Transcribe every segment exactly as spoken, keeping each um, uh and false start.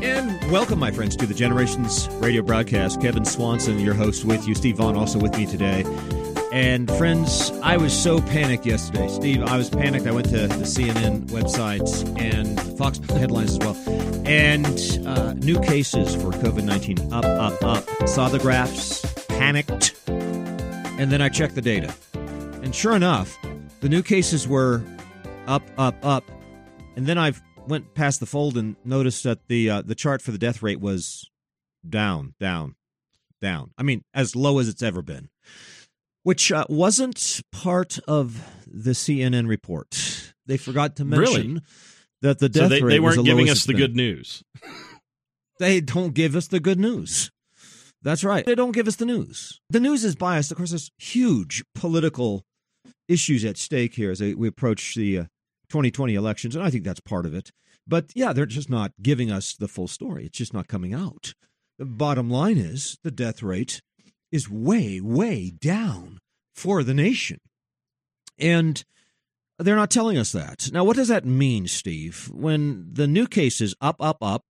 And welcome, my friends, to the Generations radio broadcast. Kevin Swanson, your host, with you. Steve Vaughn, also with me today. And friends, I was so panicked yesterday. Steve, I was panicked. I went to the C N N websites and Fox headlines as well. And uh, new cases for COVID nineteen up, up, up. Saw the graphs, panicked, and then I checked the data. And sure enough, the new cases were up, up, up. And then I went past the fold and noticed that the uh, the chart for the death rate was down, down, down. I mean, as low as it's ever been. Which uh, wasn't part of the C N N report. They forgot to mention really? that the death so they, rate they weren't was the giving lowest us the it's good been. news. They don't give us the good news. That's right. They don't give us the news. The news is biased. Of course, there's huge political issues at stake here as we approach the uh, twenty twenty elections, and I think that's part of it. But yeah, they're just not giving us the full story. It's just not coming out. The bottom line is the death rate is way, way down for the nation. And they're not telling us that. Now, what does that mean, Steve? When the new case is up, up, up,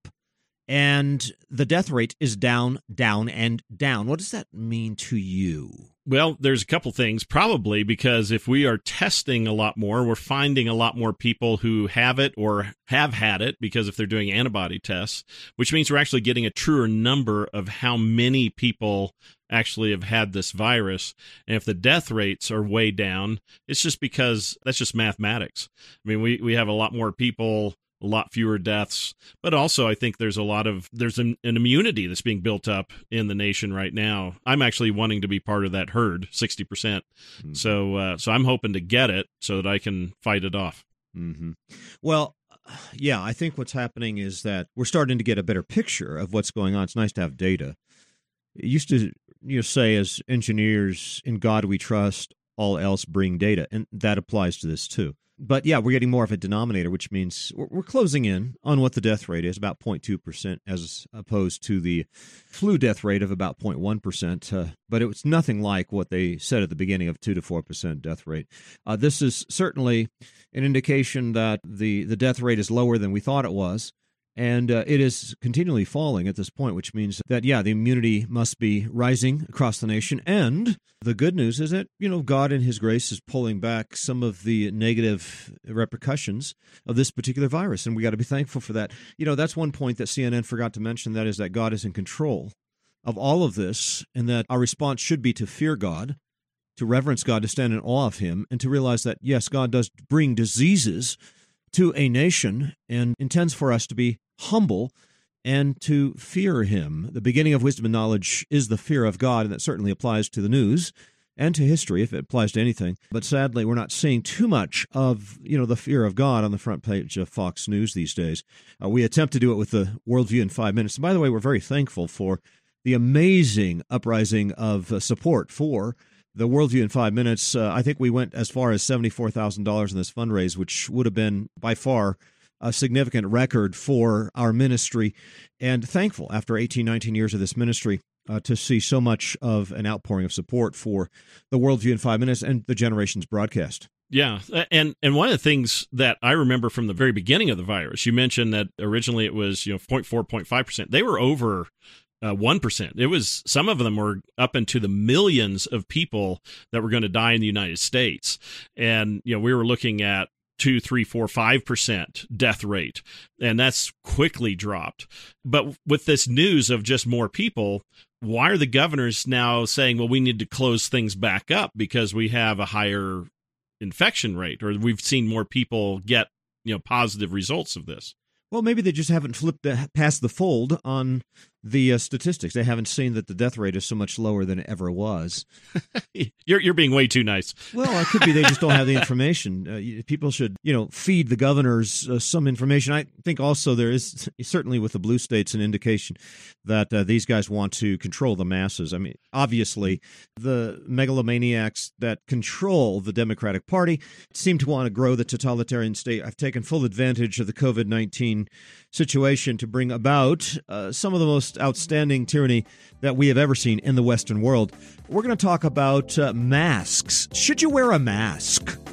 and the death rate is down, down, and down, what does that mean to you? Well, there's a couple things, probably because if we are testing a lot more, we're finding a lot more people who have it or have had it, because if they're doing antibody tests, which means we're actually getting a truer number of how many people actually have had this virus. And if the death rates are way down, it's just because that's just mathematics. I mean, we, we have a lot more people, a lot fewer deaths, but also I think there's a lot of, there's an, an immunity that's being built up in the nation right now. I'm actually wanting to be part of that herd, sixty percent. Mm-hmm. So, uh, so I'm hoping to get it so that I can fight it off. Mm-hmm. Well, yeah, I think what's happening is that we're starting to get a better picture of what's going on. It's nice to have data. It used to, you know, say as engineers, in God we trust, all else bring data, and that applies to this too. But yeah, we're getting more of a denominator, which means we're closing in on what the death rate is, about zero point two percent, as opposed to the flu death rate of about zero point one percent. Uh, but it was nothing like what they said at the beginning of two to four percent death rate. Uh, this is certainly an indication that the, the death rate is lower than we thought it was. And uh, it is continually falling at this point, which means that, yeah, the immunity must be rising across the nation. And the good news is that, you know, God in his grace is pulling back some of the negative repercussions of this particular virus. And we got to be thankful for that. You know, that's one point that C N N forgot to mention, that is that God is in control of all of this, and that our response should be to fear God, to reverence God, to stand in awe of him, and to realize that, yes, God does bring diseases to a nation and intends for us to be humble and to fear him. The beginning of wisdom and knowledge is the fear of God, and that certainly applies to the news and to history, if it applies to anything. But sadly, we're not seeing too much of, you know, the fear of God on the front page of Fox News these days. Uh, we attempt to do it with the Worldview in five minutes. And by the way, we're very thankful for the amazing uprising of uh, support for the Worldview in five minutes. Uh, I think we went as far as seventy-four thousand dollars in this fundraise, which would have been by far a significant record for our ministry. And thankful, after eighteen, nineteen years of this ministry, uh, to see so much of an outpouring of support for the Worldview in five minutes and the Generations broadcast. Yeah, and and one of the things that I remember from the very beginning of the virus, you mentioned that originally it was, you know, zero point four, zero point five percent. They were over Uh, one percent. It was, some of them were up into the millions of people that were going to die in the United States. And, you know, we were looking at two, three, four, five percent death rate. And that's quickly dropped. But with this news of just more people, why are the governors now saying, well, we need to close things back up because we have a higher infection rate, or we've seen more people get, you know, positive results of this? Well, maybe they just haven't flipped past the fold on the uh, statistics. They haven't seen that the death rate is so much lower than it ever was. you're you're being way too nice. Well, it could be they just don't have the information. Uh, people should, you know, feed the governors uh, some information. I think also there is, certainly with the blue states, an indication that uh, these guys want to control the masses. I mean, obviously, the megalomaniacs that control the Democratic Party seem to want to grow the totalitarian state. I've taken full advantage of the COVID nineteen situation to bring about uh, some of the most outstanding tyranny that we have ever seen in the Western world. We're going to talk about uh, masks. Should you wear a mask?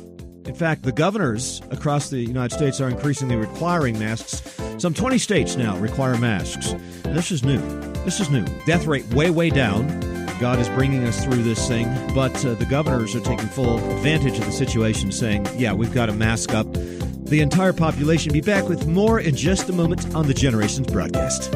In fact, the governors across the United States are increasingly requiring masks. Some twenty states now require masks. And this is new. This is new. Death rate way, way down. God is bringing us through this thing. But uh, the governors are taking full advantage of the situation, saying, yeah, we've got to mask up the entire population. Be back with more in just a moment on the Generations broadcast.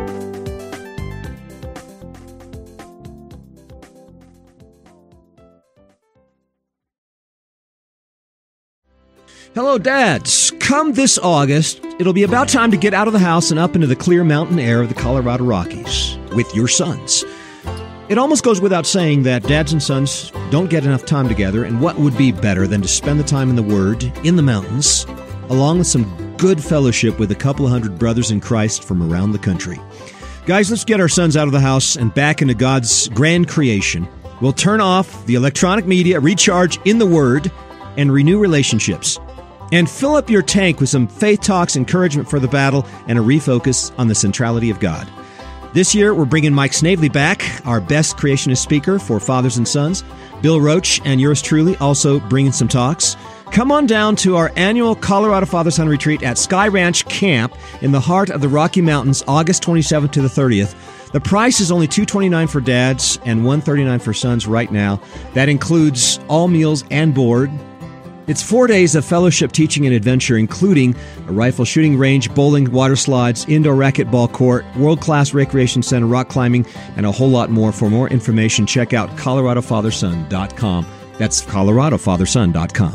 Hello, dads. Come this August, it'll be about time to get out of the house and up into the clear mountain air of the Colorado Rockies with your sons. It almost goes without saying that dads and sons don't get enough time together, and what would be better than to spend the time in the Word, in the mountains, along with some good fellowship with a couple of hundred brothers in Christ from around the country. Guys, let's get our sons out of the house and back into God's grand creation. We'll turn off the electronic media, recharge in the Word, and renew relationships. And fill up your tank with some faith talks, encouragement for the battle, and a refocus on the centrality of God. This year, we're bringing Mike Snavely back, our best creationist speaker for fathers and sons. Bill Roach and yours truly also bringing some talks. Come on down to our annual Colorado Father-Son Retreat at Sky Ranch Camp in the heart of the Rocky Mountains, August twenty-seventh to the thirtieth. The price is only two hundred twenty-nine dollars for dads and one hundred thirty-nine dollars for sons right now. That includes all meals and board. It's four days of fellowship, teaching, and adventure, including a rifle shooting range, bowling, water slides, indoor racquetball court, world-class recreation center, rock climbing, and a whole lot more. For more information, check out colorado father son dot com. That's colorado father son dot com.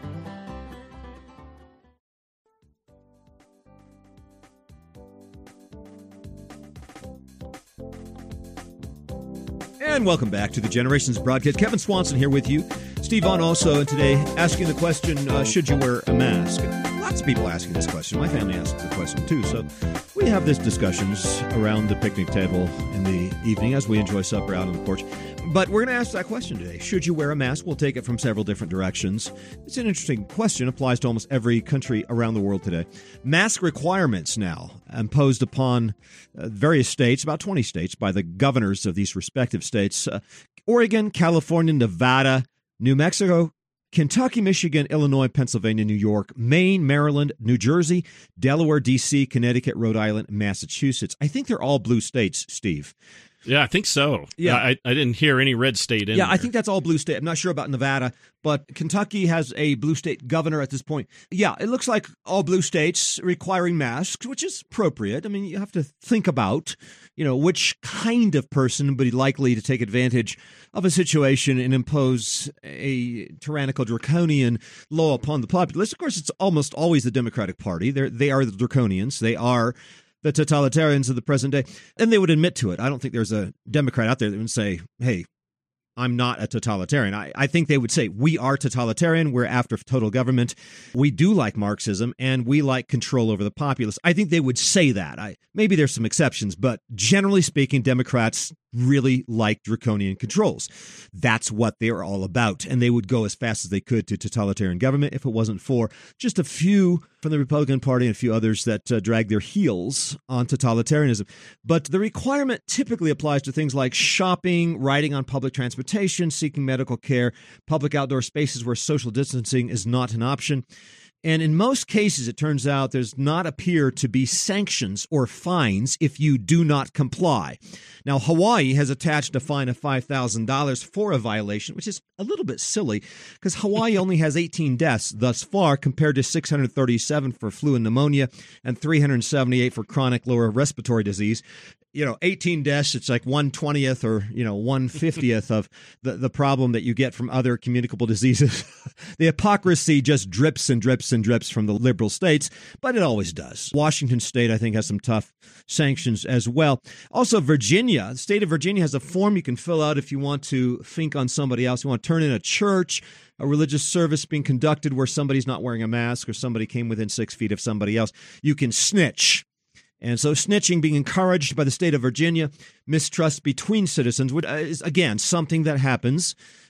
And welcome back to the Generations broadcast. Kevin Swanson here with you. Steve Vaughn also, and today asking the question, uh, should you wear a mask? And lots of people asking this question. My family asks the question too. So we have these discussions around the picnic table in the evening as we enjoy supper out on the porch. But we're going to ask that question today. Should you wear a mask? We'll take it from several different directions. It's an interesting question. Applies to almost every country around the world today. Mask requirements now imposed upon uh, various states, about twenty states, by the governors of these respective states. Uh, Oregon, California, Nevada, New Mexico, Kentucky, Michigan, Illinois, Pennsylvania, New York, Maine, Maryland, New Jersey, Delaware, D C, Connecticut, Rhode Island, Massachusetts. I think they're all blue states, Steve. Yeah, I think so. Yeah, I, I didn't hear any red state in Yeah, there. I think that's all blue state. I'm not sure about Nevada, but Kentucky has a blue state governor at this point. Yeah, it looks like all blue states requiring masks, which is appropriate. I mean, you have to think about, you know, which kind of person would be likely to take advantage of a situation and impose a tyrannical, draconian law upon the populace. Of course, it's almost always the Democratic Party. They're, they are the draconians. They are the totalitarians of the present day, and they would admit to it. I don't think there's a Democrat out there that would say, hey, I'm not a totalitarian. I, I think they would say, we are totalitarian, we're after total government, we do like Marxism, and we like control over the populace. I think they would say that. I, maybe there's some exceptions, but generally speaking, Democrats really like draconian controls. That's what they're all about, and they would go as fast as they could to totalitarian government if it wasn't for just a few from the Republican Party and a few others that uh, drag their heels on totalitarianism. But the requirement typically applies to things like shopping, riding on public transportation, seeking medical care, public outdoor spaces where social distancing is not an option. And in most cases, it turns out there's not appear to be sanctions or fines if you do not comply. Now, Hawaii has attached a fine of five thousand dollars for a violation, which is a little bit silly because Hawaii only has eighteen deaths thus far compared to six hundred thirty-seven for flu and pneumonia and three hundred seventy-eight for chronic lower respiratory disease. You know, eighteen deaths, it's like one twentieth or, you know, one fiftieth of the, the problem that you get from other communicable diseases. The hypocrisy just drips and drips and drips from the liberal states, but it always does. Washington State, I think, has some tough sanctions as well. Also, Virginia, the state of Virginia has a form you can fill out if you want to think on somebody else. You want to turn in a church, a religious service being conducted where somebody's not wearing a mask or somebody came within six feet of somebody else. You can snitch. And so snitching being encouraged by the state of Virginia, mistrust between citizens, which is, again, something that happens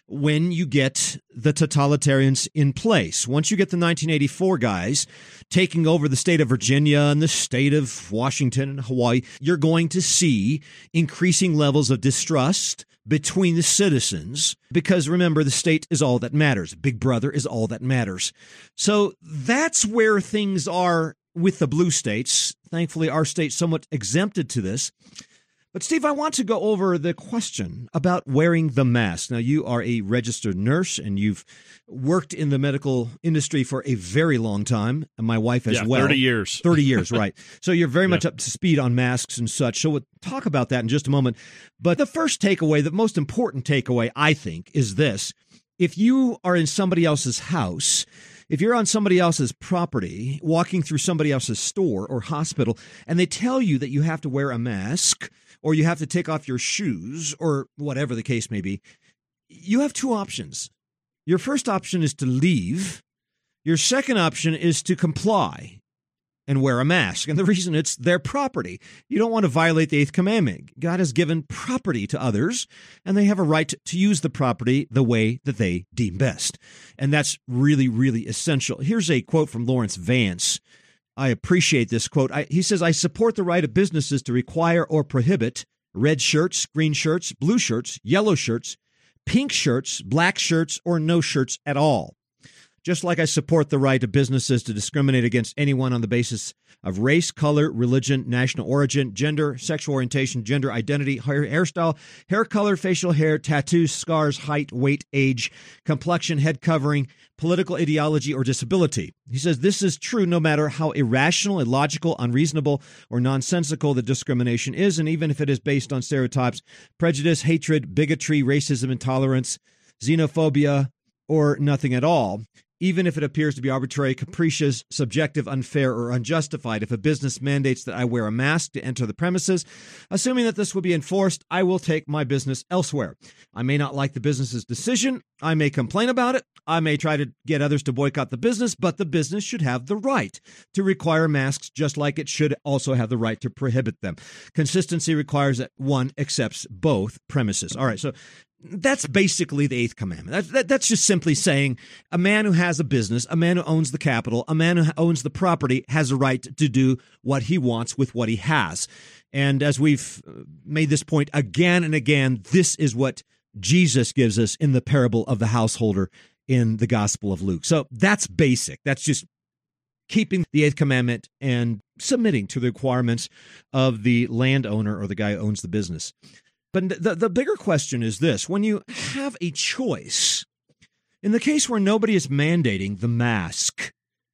when you get the totalitarians in place. Once you get the nineteen eighty-four guys taking over the state of Virginia and the state of Washington and Hawaii, you're going to see increasing levels of distrust between the citizens, because remember, the state is all that matters. Big Brother is all that matters. So that's where things are with the blue states. Thankfully, our state's somewhat exempted to this. But, Steve, I want to go over the question about wearing the mask. Now, you are a registered nurse, and you've worked in the medical industry for a very long time, and my wife as yeah, well. thirty years. thirty years, right. So you're very yeah. much up to speed on masks and such. So we'll talk about that in just a moment. But the first takeaway, the most important takeaway, I think, is this. If you are in somebody else's house, if you're on somebody else's property, walking through somebody else's store or hospital, and they tell you that you have to wear a mask, or you have to take off your shoes, or whatever the case may be, you have two options. Your first option is to leave. Your second option is to comply and wear a mask. And the reason, it's their property. You don't want to violate the eighth commandment. God has given property to others, and they have a right to use the property the way that they deem best. And that's really, really essential. Here's a quote from Lawrence Vance. I appreciate this quote. I, he says, I support the right of businesses to require or prohibit red shirts, green shirts, blue shirts, yellow shirts, pink shirts, black shirts, or no shirts at all. Just like I support the right of businesses to discriminate against anyone on the basis of race, color, religion, national origin, gender, sexual orientation, gender identity, hair, hairstyle, hair color, facial hair, tattoos, scars, height, weight, age, complexion, head covering, political ideology, or disability. He says this is true no matter how irrational, illogical, unreasonable, or nonsensical the discrimination is, and even if it is based on stereotypes, prejudice, hatred, bigotry, racism, intolerance, xenophobia, or nothing at all. Even if it appears to be arbitrary, capricious, subjective, unfair, or unjustified. If a business mandates that I wear a mask to enter the premises, assuming that this will be enforced, I will take my business elsewhere. I may not like the business's decision. I may complain about it. I may try to get others to boycott the business, but the business should have the right to require masks, just like it should also have the right to prohibit them. Consistency requires that one accepts both premises. All right, so that's basically the eighth commandment. That, that, that's just simply saying a man who has a business, a man who owns the capital, a man who owns the property has a right to do what he wants with what he has. And as we've made this point again and again, this is what Jesus gives us in the parable of the householder in the Gospel of Luke. So that's basic. That's just keeping the eighth commandment and submitting to the requirements of the landowner or the guy who owns the business. But the, the bigger question is this. When you have a choice, in the case where nobody is mandating the mask,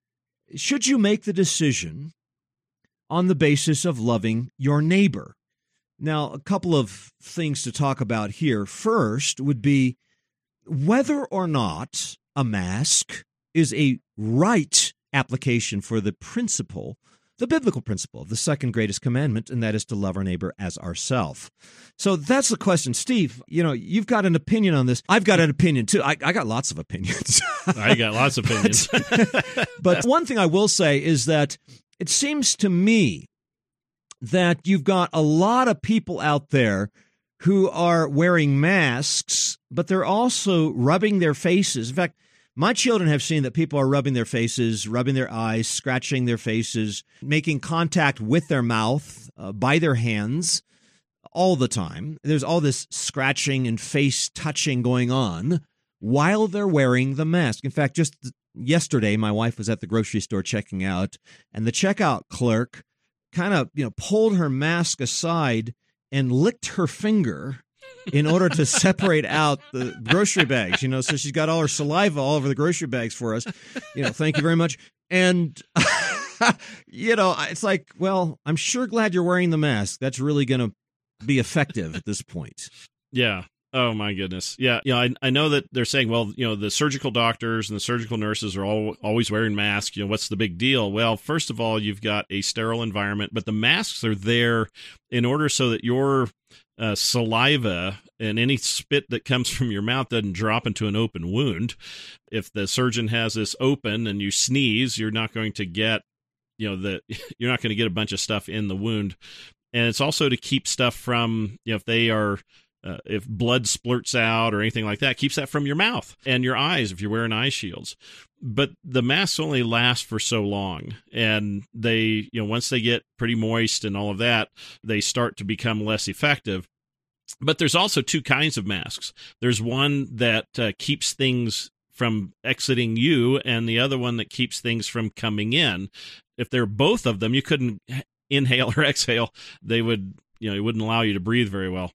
should you make the decision on the basis of loving your neighbor? Now, a couple of things to talk about here. First would be whether or not a mask is a right application for the principle, the biblical principle of the second greatest commandment, and that is to love our neighbor as ourselves. So that's the question. Steve, you know, you've got an opinion on this. I've got an opinion, too. I, I got lots of opinions. I got lots of opinions. but, but one thing I will say is that it seems to me that you've got a lot of people out there who are wearing masks, but they're also rubbing their faces. In fact, my children have seen that people are rubbing their faces, rubbing their eyes, scratching their faces, making contact with their mouth, uh, by their hands all the time. There's all this scratching and face touching going on while they're wearing the mask. In fact, just yesterday, my wife was at the grocery store checking out, and the checkout clerk kind of, you know, pulled her mask aside and licked her finger in order to separate out the grocery bags, you know, so she's got all her saliva all over the grocery bags for us. You know, thank you very much. And, you know, it's like, well, I'm sure glad you're wearing the mask. That's really going to be effective at this point. Yeah. Oh, my goodness. Yeah. Yeah. I, I know that they're saying, well, you know, the surgical doctors and the surgical nurses are all always wearing masks. You know, what's the big deal? Well, first of all, you've got a sterile environment, but the masks are there in order so that your uh, saliva and any spit that comes from your mouth doesn't drop into an open wound. If the surgeon has this open and you sneeze, you're not going to get, you know, the you're not going to get a bunch of stuff in the wound. And it's also to keep stuff from, you know, if they are uh, if blood splurts out or anything like that, keeps that from your mouth and your eyes if you're wearing eye shields. But the masks only last for so long, and they, you know, once they get pretty moist and all of that, they start to become less effective. But there's also two kinds of masks. There's one that uh, keeps things from exiting you, and the other one that keeps things from coming in. If they're both of them, you couldn't inhale or exhale. They would, you know, it wouldn't allow you to breathe very well.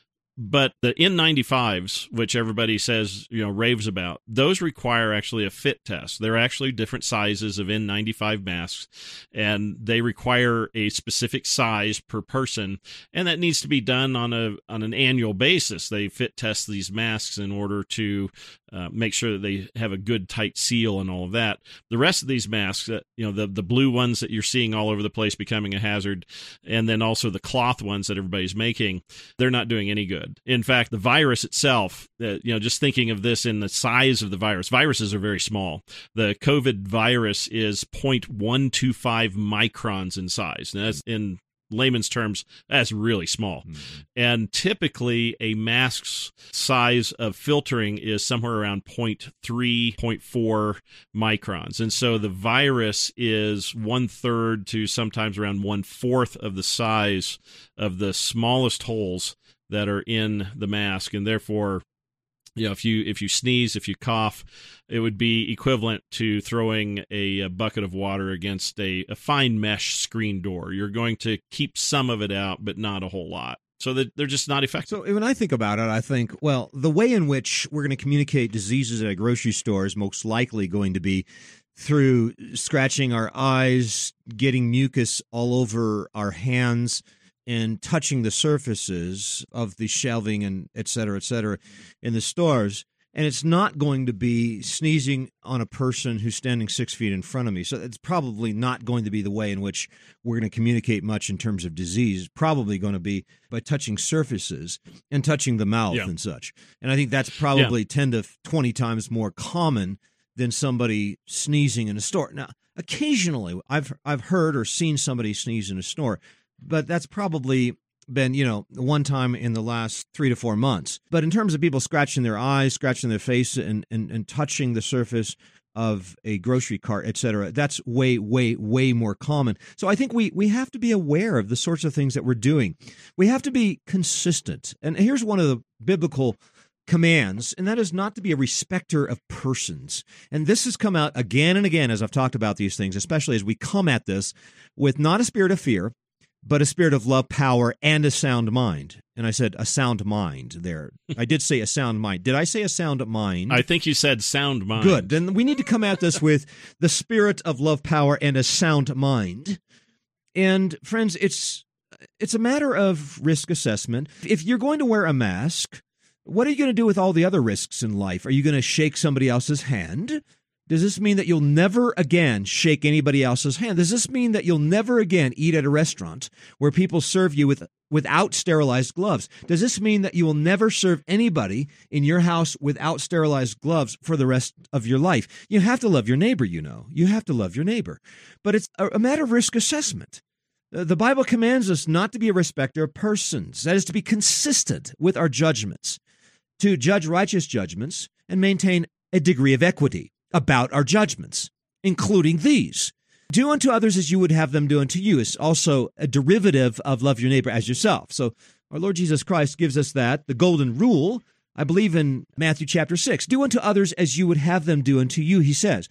But the N ninety-fives, which everybody says, you know, raves about, those require actually a fit test. They're actually different sizes of N ninety-five masks, and they require a specific size per person, and that needs to be done on a on an annual basis. They fit test these masks in order to uh, make sure that they have a good tight seal and all of that. The rest of these masks, uh, you know, the the blue ones that you're seeing all over the place becoming a hazard, and then also the cloth ones that everybody's making, they're not doing any good. In fact, the virus itself, uh, you know, just thinking of this in the size of the virus, viruses are very small. The COVID virus is zero point one two five microns in size. Now, that's in layman's terms, that's really small. Mm-hmm. And typically a mask's size of filtering is somewhere around zero point three, zero point four microns. And so the virus is one third to sometimes around one fourth of the size of the smallest holes that are in the mask, and therefore, you know, if you if you sneeze, if you cough, it would be equivalent to throwing a, a bucket of water against a, a fine mesh screen door. You're going to keep some of it out, but not a whole lot. So that they're just not effective. So when I think about it, I think, well, the way in which we're going to communicate diseases at a grocery store is most likely going to be through scratching our eyes, getting mucus all over our hands, and touching the surfaces of the shelving and et cetera, et cetera, in the stores. And it's not going to be sneezing on a person who's standing six feet in front of me. So it's probably not going to be the way in which we're going to communicate much in terms of disease. It's probably going to be by touching surfaces and touching the mouth yeah. and such. And I think that's probably yeah. ten to twenty times more common than somebody sneezing in a store. Now, occasionally I've I've heard or seen somebody sneeze in a store, but that's probably been, you know, one time in the last three to four months. But in terms of people scratching their eyes, scratching their face, and, and, and touching the surface of a grocery cart, et cetera, that's way, way, way more common. So I think we, we have to be aware of the sorts of things that we're doing. We have to be consistent. And here's one of the biblical commands, and that is not to be a respecter of persons. And this has come out again and again as I've talked about these things, especially as we come at this with not a spirit of fear, but a spirit of love, power, and a sound mind. And I said a sound mind there. I did say a sound mind. Did I say a sound mind? I think you said sound mind. Good. Then we need to come at this with the spirit of love, power, and a sound mind. And friends, it's it's a matter of risk assessment. If you're going to wear a mask, what are you going to do with all the other risks in life? Are you going to shake somebody else's hand? Does this mean that you'll never again shake anybody else's hand? Does this mean that you'll never again eat at a restaurant where people serve you with without sterilized gloves? Does this mean that you will never serve anybody in your house without sterilized gloves for the rest of your life? You have to love your neighbor, you know. You have to love your neighbor. But it's a matter of risk assessment. The Bible commands us not to be a respecter of persons. That is, to be consistent with our judgments, to judge righteous judgments and maintain a degree of equity about our judgments, including these. Do unto others as you would have them do unto you is also a derivative of love your neighbor as yourself. So our Lord Jesus Christ gives us that, the golden rule, I believe in Matthew chapter six. Do unto others as you would have them do unto you, he says.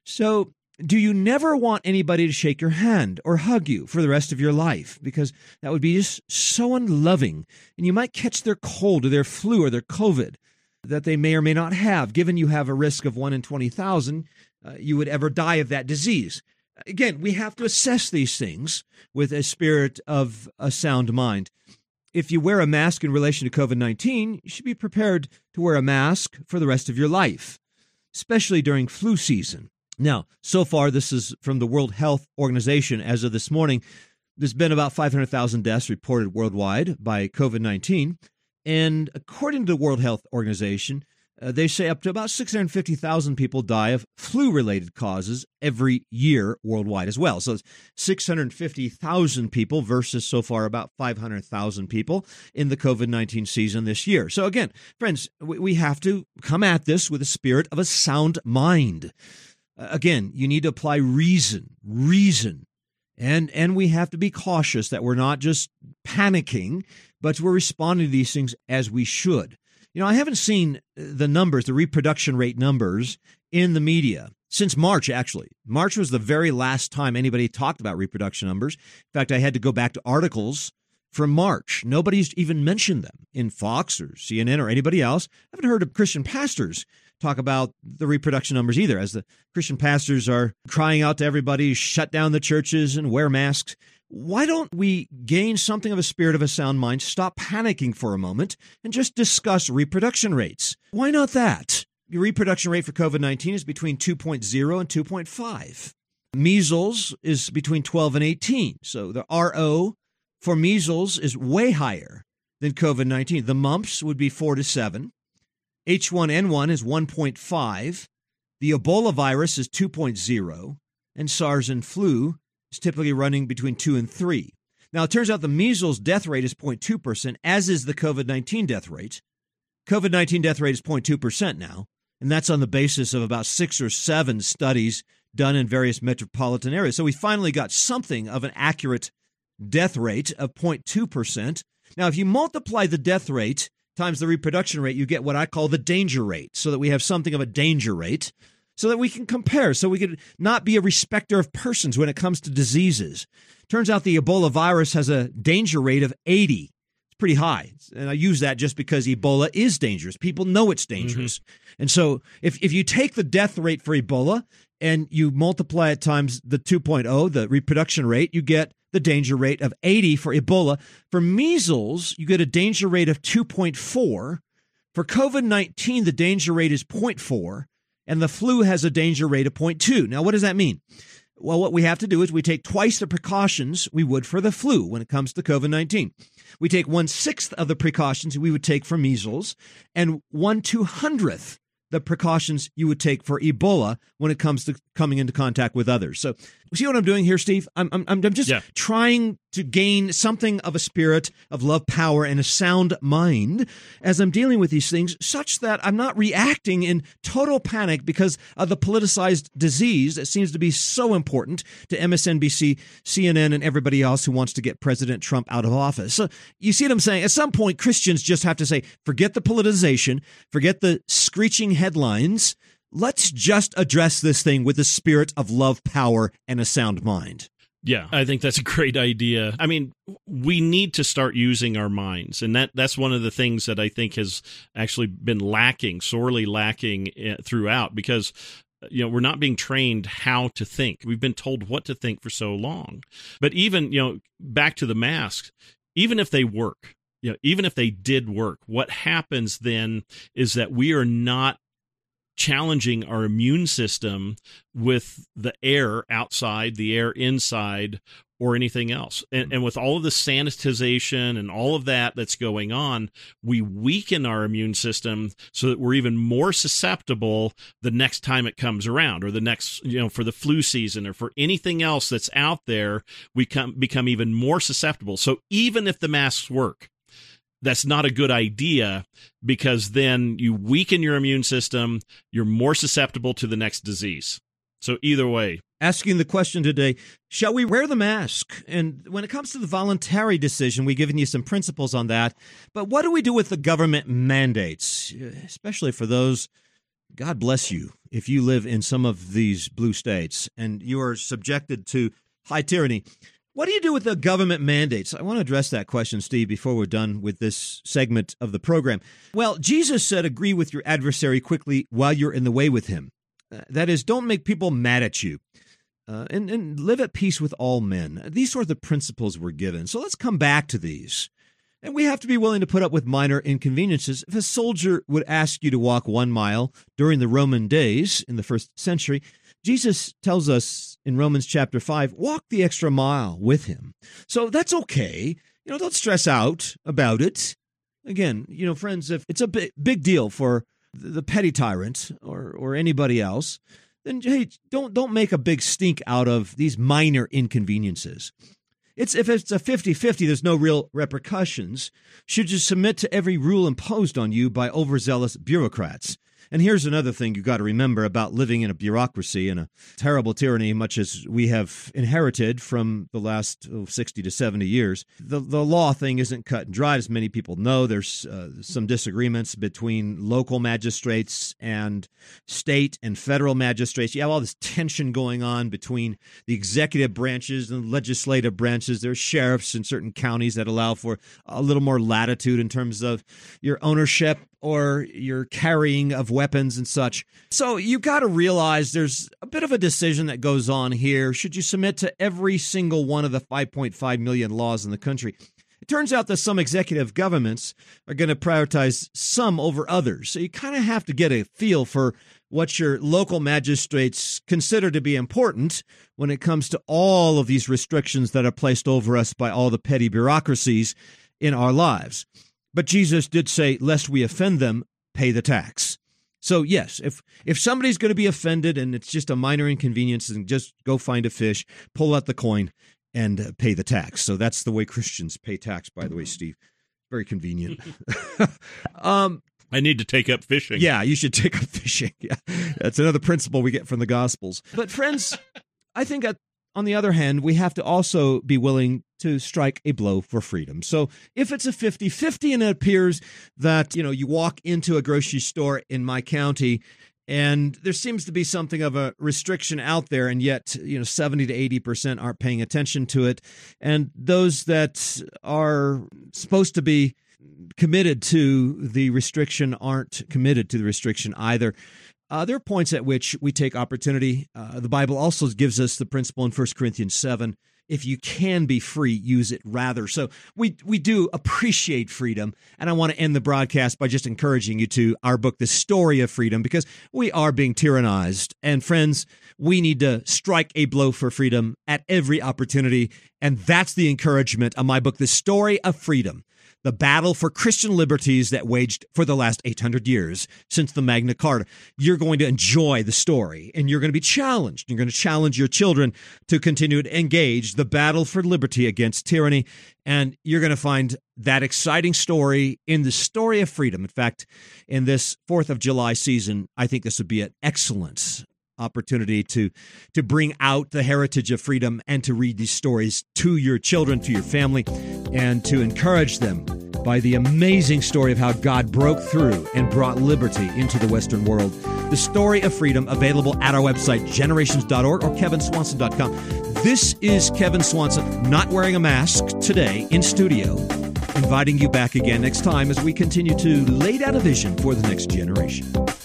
So do you never want anybody to shake your hand or hug you for the rest of your life? Because that would be just so unloving, and you might catch their cold or their flu or their COVID that they may or may not have. Given you have a risk of one in twenty thousand, uh, you would ever die of that disease. Again, we have to assess these things with a spirit of a sound mind. If you wear a mask in relation to COVID nineteen, you should be prepared to wear a mask for the rest of your life, especially during flu season. Now, so far, this is from the World Health Organization. As of this morning, there's been about five hundred thousand deaths reported worldwide by COVID nineteen. And according to the World Health Organization, Uh, they say up to about six hundred fifty thousand people die of flu-related causes every year worldwide as well. So it's six hundred fifty thousand people versus so far about five hundred thousand people in the COVID nineteen season this year. So again, friends, we, we have to come at this with a spirit of a sound mind. Uh, again, you need to apply reason, reason. And and we have to be cautious that we're not just panicking, but we're responding to these things as we should. You know, I haven't seen the numbers, the reproduction rate numbers in the media since March, actually. March was the very last time anybody talked about reproduction numbers. In fact, I had to go back to articles from March. Nobody's even mentioned them in Fox or C N N or anybody else. I haven't heard of Christian pastors talk about the reproduction numbers either, as the Christian pastors are crying out to everybody, shut down the churches and wear masks. Why don't we gain something of a spirit of a sound mind, stop panicking for a moment, and just discuss reproduction rates? Why not that? The reproduction rate for COVID nineteen is between two point oh and two point five. Measles is between twelve and eighteen. So the R O for measles is way higher than COVID nineteen. The mumps would be four to seven. H one N one is one point five. The Ebola virus is two point oh. And SARS and flu is typically running between two and three. Now, it turns out the measles death rate is zero point two percent, as is the COVID nineteen death rate. COVID nineteen death rate is zero point two percent now, and that's on the basis of about six or seven studies done in various metropolitan areas. So we finally got something of an accurate death rate of zero point two percent. Now, if you multiply the death rate times the reproduction rate, you get what I call the danger rate, so that we have something of a danger rate, so that we can compare, so we could not be a respecter of persons when it comes to diseases. Turns out the Ebola virus has a danger rate of eighty. It's pretty high. And I use that just because Ebola is dangerous. People know it's dangerous. Mm-hmm. And so if, if you take the death rate for Ebola and you multiply it times the two point oh, the reproduction rate, you get the danger rate of eighty for Ebola. For measles, you get a danger rate of two point four. For COVID nineteen, the danger rate is zero point four. And the flu has a danger rate of zero point two. Now, what does that mean? Well, what we have to do is we take twice the precautions we would for the flu when it comes to COVID nineteen. We take one-sixth of the precautions we would take for measles and one two-hundredth the precautions you would take for Ebola when it comes to coming into contact with others. So, see what I'm doing here, Steve? I'm I'm, I'm just yeah. trying to gain something of a spirit of love, power, and a sound mind as I'm dealing with these things, such that I'm not reacting in total panic because of the politicized disease that seems to be so important to M S N B C, C N N, and everybody else who wants to get President Trump out of office. So you see what I'm saying? At some point, Christians just have to say, forget the politicization, forget the screeching headlines. Let's just address this thing with the spirit of love, power, and a sound mind. Yeah, I think that's a great idea. I mean, we need to start using our minds, and that that's one of the things that I think has actually been lacking, sorely lacking throughout, because you know, we're not being trained how to think. We've been told what to think for so long. But even, you know, back to the masks, even if they work, you know, even if they did work, what happens then is that we are not challenging our immune system with the air outside, the air inside, or anything else. And, and with all of the sanitization and all of that that's going on, we weaken our immune system so that we're even more susceptible the next time it comes around, or the next, you know, for the flu season or for anything else that's out there, we come, become even more susceptible. So even if the masks work, that's not a good idea, because then you weaken your immune system, you're more susceptible to the next disease. So either way. Asking the question today, shall we wear the mask? And when it comes to the voluntary decision, we've given you some principles on that. But what do we do with the government mandates, especially for those, God bless you, if you live in some of these blue states and you are subjected to high tyranny? What do you do with the government mandates? I want to address that question, Steve, before we're done with this segment of the program. Well, Jesus said, agree with your adversary quickly while you're in the way with him. Uh, that is, don't make people mad at you. Uh, and, and live at peace with all men. These are the principles we're given. So let's come back to these. And we have to be willing to put up with minor inconveniences. If a soldier would ask you to walk one mile during the Roman days in the first century, Jesus tells us in Romans chapter five, walk the extra mile with him. So that's okay. You know, don't stress out about it. Again, you know, friends, if it's a big, big deal for the petty tyrant or or anybody else, then hey, don't don't make a big stink out of these minor inconveniences. It's if it's a fifty-fifty, there's no real repercussions. Should you submit to every rule imposed on you by overzealous bureaucrats? And here's another thing you got to remember about living in a bureaucracy and a terrible tyranny, much as we have inherited from the last oh, sixty to seventy years. The the law thing isn't cut and dried, as many people know. There's uh, some disagreements between local magistrates and state and federal magistrates. You have all this tension going on between the executive branches and the legislative branches. There's sheriffs in certain counties that allow for a little more latitude in terms of your ownership or your carrying of weapons and such. So you got to realize there's a bit of a decision that goes on here. Should you submit to every single one of the five point five million laws in the country? It turns out that some executive governments are going to prioritize some over others. So you kind of have to get a feel for what your local magistrates consider to be important when it comes to all of these restrictions that are placed over us by all the petty bureaucracies in our lives. But Jesus did say, lest we offend them, pay the tax. So yes, if if somebody's going to be offended and it's just a minor inconvenience, then just go find a fish, pull out the coin, and uh, pay the tax. So that's the way Christians pay tax, by the way, Steve. Very convenient. um, I need to take up fishing. Yeah, you should take up fishing. Yeah, that's another principle we get from the Gospels. But friends, I think at on the other hand, we have to also be willing to strike a blow for freedom. So if it's a fifty-fifty and it appears that, you know, you walk into a grocery store in my county and there seems to be something of a restriction out there, and yet, you know, seventy to eighty percent aren't paying attention to it. And those that are supposed to be committed to the restriction aren't committed to the restriction either. Uh, there are points at which we take opportunity. Uh, the Bible also gives us the principle in First Corinthians seven, if you can be free, use it rather. So we we do appreciate freedom, and I want to end the broadcast by just encouraging you to our book, The Story of Freedom, because we are being tyrannized. And friends, we need to strike a blow for freedom at every opportunity, and that's the encouragement of my book, The Story of Freedom. The battle for Christian liberties that waged for the last eight hundred years since the Magna Carta. You're going to enjoy the story, and you're going to be challenged. You're going to challenge your children to continue to engage the battle for liberty against tyranny, and you're going to find that exciting story in the Story of Freedom. In fact, in this fourth of July season, I think this would be an excellent opportunity to to bring out the heritage of freedom and to read these stories to your children, to your family, and to encourage them by the amazing story of how God broke through and brought liberty into the Western world. The Story of Freedom, available at our website, generations dot org or kevin swanson dot com. This is Kevin Swanson, not wearing a mask today, in studio, inviting you back again next time as we continue to lay down a vision for the next generation.